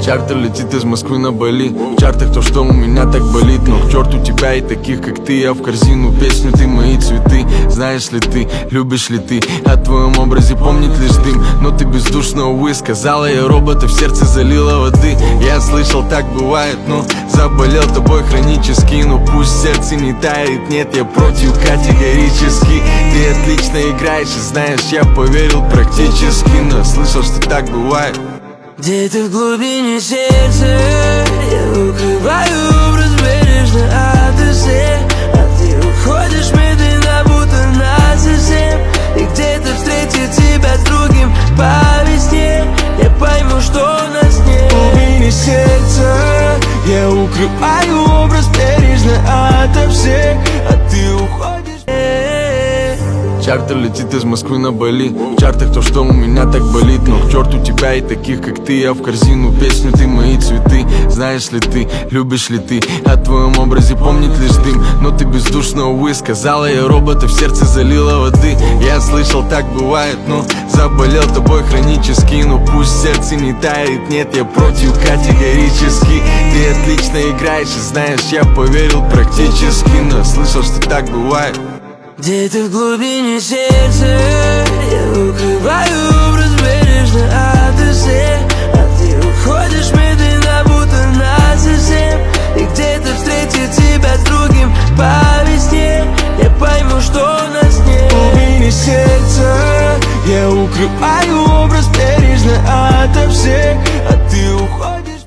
Чартер летит из Москвы на Бали. В чартах то, что у меня так болит. Но к черту тебя и таких, как ты. Я в корзину песню, ты мои цветы. Знаешь ли ты, любишь ли ты? О твоем образе помнит лишь дым. Но ты бездушно, увы, сказала я робота, в сердце залила воды. Я слышал, так бывает, но заболел тобой хронически. Но пусть сердце не тает, нет, я против категорически. Ты отлично играешь и знаешь, я поверил практически. Но я слышал, что так бывает. Где-то в глубине сердца я укрываю образ бережно ото всех, а ты уходишь медленно, будто насовсем. И где-то встретить тебя с другим по весне, я пойму, что у нас нет. В глубине сердца я укрываю образ бережно ото всех, а ты уходишь. Чартер летит из Москвы на Бали. В чартах то, что у меня так болит. Но к черту тебя и таких, как ты. Я в корзину песню, ты мои цветы. Знаешь ли ты, любишь ли ты? О твоем образе помнит лишь дым. Но ты бездушно, увы, сказала я робота, в сердце залила воды. Я слышал, так бывает, но заболел тобой хронически. Но пусть сердце не тает, нет, я против категорически. Ты отлично играешь и знаешь, я поверил практически. Но я слышал, что так бывает. Где-то в глубине сердца я укрываю образ бережно ото всех, а ты уходишь